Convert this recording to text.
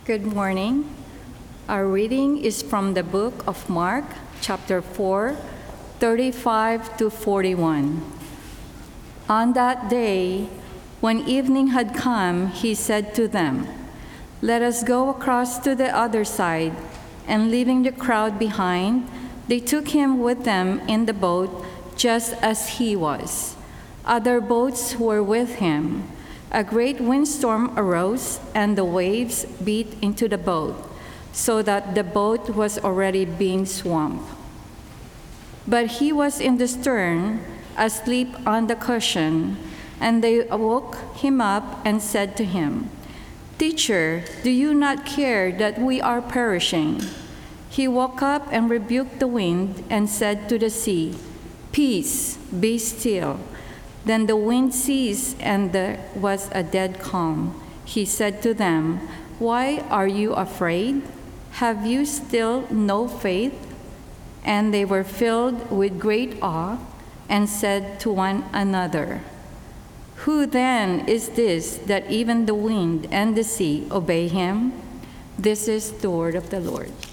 Good morning. Our reading is from the book of Mark, chapter 4, 35 to 41. On that day, when evening had come, he said to them, "Let us go across to the other side." And leaving the crowd behind, they took him with them in the boat, just as he was. Other boats were with him. A great windstorm arose, and the waves beat into the boat, so that the boat was already being swamped. But he was in the stern, asleep on the cushion, and they woke him up and said to him, "Teacher, do you not care that we are perishing?" He woke up and rebuked the wind and said to the sea, "Peace, be still." Then the wind ceased, and there was a dead calm. He said to them, "Why are you afraid? Have you still no faith?" And they were filled with great awe and said to one another, "Who then is this that even the wind and the sea obey him?" This is the word of the Lord.